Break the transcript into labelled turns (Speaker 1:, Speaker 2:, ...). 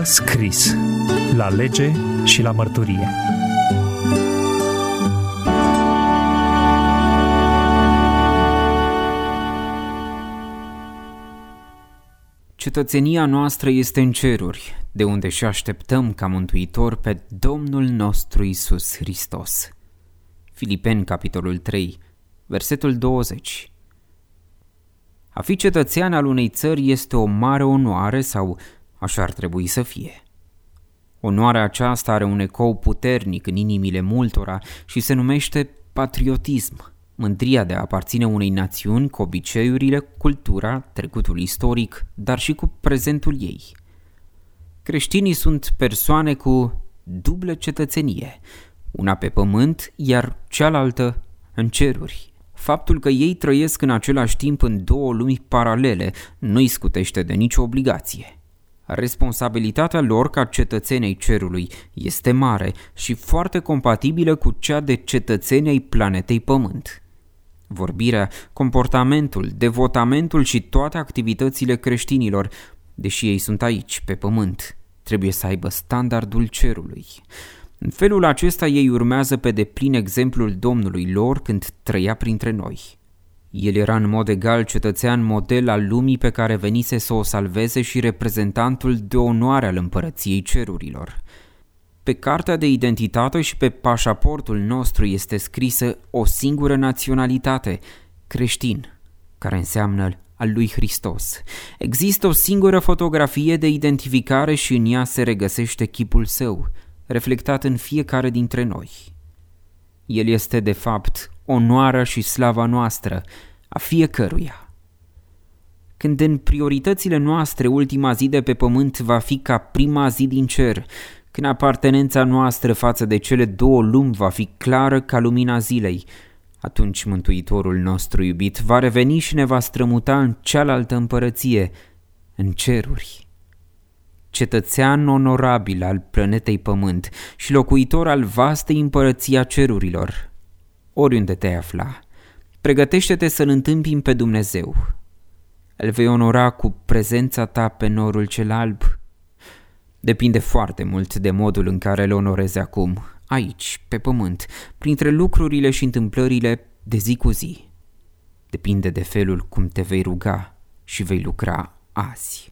Speaker 1: Scris la lege și la mărturie.
Speaker 2: Cetățenia noastră este în ceruri, de unde și așteptăm ca mântuitor pe Domnul nostru Iisus Hristos. Filipeni, capitolul 3, versetul 20. A fi cetățean al unei țări este o mare onoare sau așa ar trebui să fie. Onoarea aceasta are un ecou puternic în inimile multora și se numește patriotism, mândria de a aparține unei națiuni cu obiceiurile, cultura, trecutul istoric, dar și cu prezentul ei. Creștinii sunt persoane cu dublă cetățenie, una pe pământ, iar cealaltă în ceruri. Faptul că ei trăiesc în același timp în două lumi paralele nu-i scutește de nicio obligație. Responsabilitatea lor ca cetățenii cerului este mare și foarte compatibilă cu cea de cetățenii planetei Pământ. Vorbirea, comportamentul, devotamentul și toate activitățile creștinilor, deși ei sunt aici, pe Pământ, trebuie să aibă standardul cerului. În felul acesta ei urmează pe deplin exemplul Domnului lor când trăia printre noi. El era în mod egal cetățean model al lumii pe care venise să o salveze și reprezentantul de onoare al împărăției cerurilor. Pe cartea de identitate și pe pașaportul nostru este scrisă o singură naționalitate, creștin, care înseamnă al lui Hristos. Există o singură fotografie de identificare și în ea se regăsește chipul său, reflectat în fiecare dintre noi. El este de fapt onoarea și slava noastră, a fiecăruia. Când în prioritățile noastre ultima zi de pe pământ va fi ca prima zi din cer, când apartenența noastră față de cele două lumi va fi clară ca lumina zilei, atunci Mântuitorul nostru iubit va reveni și ne va strămuta în cealaltă împărăție, în ceruri. Cetățean onorabil al planetei Pământ și locuitor al vastei împărății a cerurilor, oriunde te afla, pregătește-te să-L întâmpini pe Dumnezeu. Îl vei onora cu prezența ta pe norul cel alb? Depinde foarte mult de modul în care îl onorezi acum, aici, pe Pământ, printre lucrurile și întâmplările de zi cu zi. Depinde de felul cum te vei ruga și vei lucra azi.